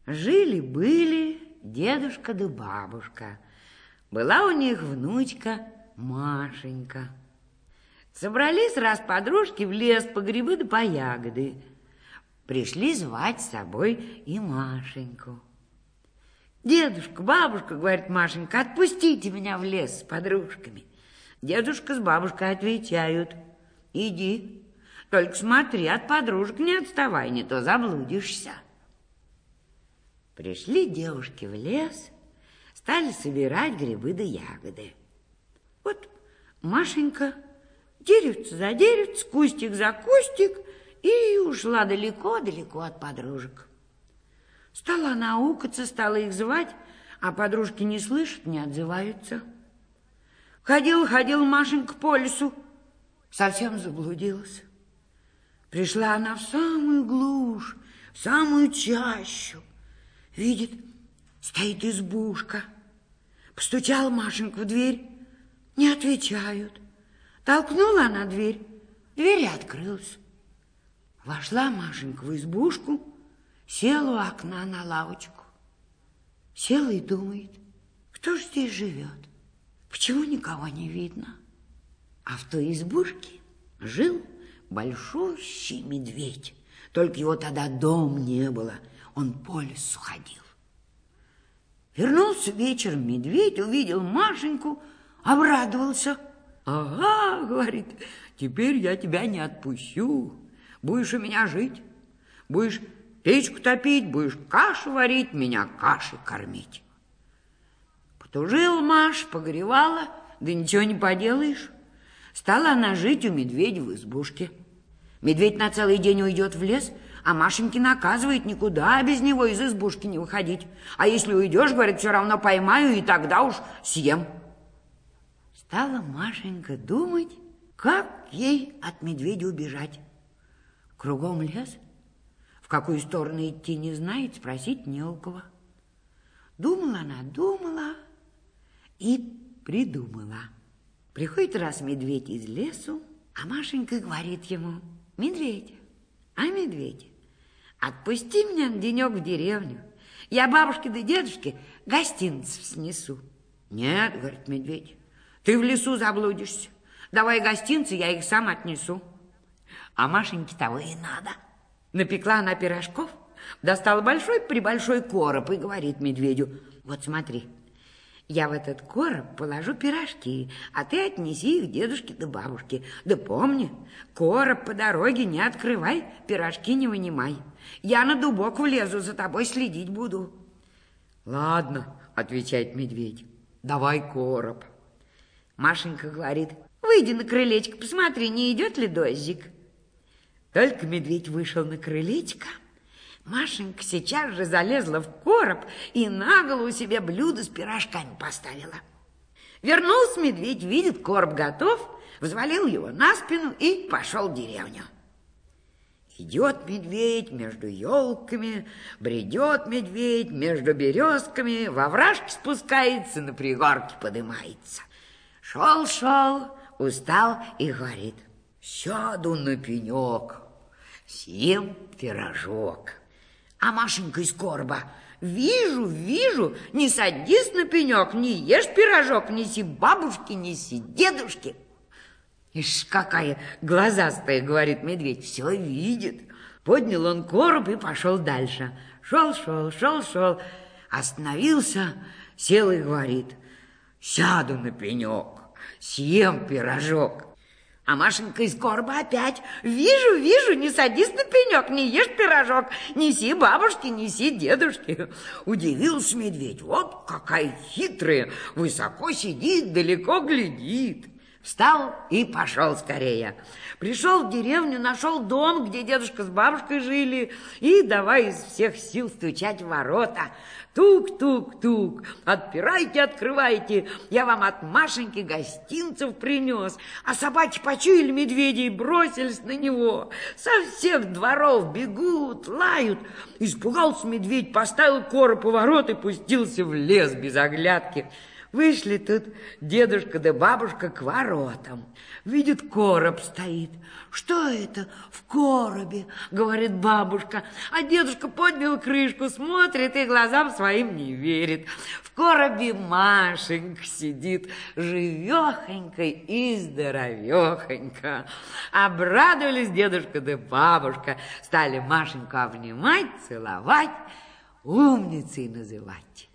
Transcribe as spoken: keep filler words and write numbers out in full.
Жили-были дедушка да бабушка. Была у них внучка Машенька. Собрались раз подружки в лес по грибы да по ягоды. Пришли звать с собой и Машеньку. Дедушка, бабушка, говорит Машенька, отпустите меня в лес с подружками. Дедушка с бабушкой отвечают, иди, только смотри, от подружек не отставай, не то заблудишься. Пришли девушки в лес, стали собирать грибы да ягоды. Вот Машенька деревце за деревце, кустик за кустик, и ушла далеко-далеко от подружек. Стала она аукаться, стала их звать, а подружки не слышат, не отзываются. Ходила-ходила Машенька по лесу, совсем заблудилась. Пришла она в самую глушь, в самую чащу. Видит, стоит избушка. Постучала Машенька в дверь, не отвечают. Толкнула она дверь, дверь открылась. Вошла Машенька в избушку, села у окна на лавочку. Села и думает, кто же здесь живет? Почему никого не видно? А в той избушке жил большущий медведь. Только его тогда дом не было, он по лесу ходил. Вернулся вечером медведь, увидел Машеньку, обрадовался. Ага, говорит, теперь я тебя не отпущу. Будешь у меня жить, будешь печку топить, будешь кашу варить, меня кашей кормить. Потужила Маша, погревала, да ничего не поделаешь. Стала она жить у медведя в избушке. Медведь на целый день уйдет в лес, а Машеньке наказывает никуда без него из избушки не выходить. А если уйдешь, говорит, все равно поймаю, и тогда уж съем. Стала Машенька думать, как ей от медведя убежать. Кругом лес, в какую сторону идти не знает, спросить не у кого. Думала она, думала и придумала. Приходит раз медведь из лесу, а Машенька говорит ему, медведь, а медведь, отпусти меня на денек в деревню, я бабушке да дедушке гостинцев снесу. Нет, говорит медведь, ты в лесу заблудишься, давай гостинцы, я их сам отнесу. А Машеньке того и надо. Напекла она пирожков, достала большой-пребольшой короб и говорит медведю, вот смотри, я в этот короб положу пирожки, а ты отнеси их дедушке да бабушке. Да помни, короб по дороге не открывай, пирожки не вынимай. Я на дубок влезу, за тобой следить буду. Ладно, отвечает медведь, давай короб. Машенька говорит, выйди на крылечко, посмотри, не идет ли дождик. Только медведь вышел на крылечко, Машенька сейчас же залезла в короб и на голову себе блюдо с пирожками поставила. Вернулся медведь, видит, короб готов, взвалил его на спину и пошел в деревню. Идет медведь между елками, бредет медведь между березками, во вражке спускается, на пригорке подымается. Шел-шел, устал и говорит, сяду на пенек, съем пирожок. А Машенька из короба, вижу, вижу, не садись на пенек, не ешь пирожок, неси бабушке, неси дедушке. Ишь, какая глазастая, говорит медведь, все видит. Поднял он короб и пошел дальше. Шел, шел, шел, шел, остановился, сел и говорит, сяду на пенек, съем пирожок. А Машенька из короба опять, вижу, вижу, не садись на пенек, не ешь пирожок, неси бабушке, неси дедушке. Удивился медведь, вот какая хитрая, высоко сидит, далеко глядит. Встал и пошел скорее. Пришел в деревню, нашел дом, где дедушка с бабушкой жили, и давай из всех сил стучать в ворота. Тук-тук-тук, отпирайте, открывайте, я вам от Машеньки гостинцев принес. А собаки почуяли медведя и бросились на него. Со всех дворов бегут, лают. Испугался медведь, поставил короб у ворот и пустился в лес без оглядки. Вышли тут дедушка да бабушка к воротам. Видят, короб стоит. Что это в коробе? Говорит бабушка. А дедушка поднял крышку, смотрит и глазам своим не верит. В коробе Машенька сидит, живехонька и здоровехонька. Обрадовались дедушка да бабушка, стали Машеньку обнимать, целовать, умницей называть.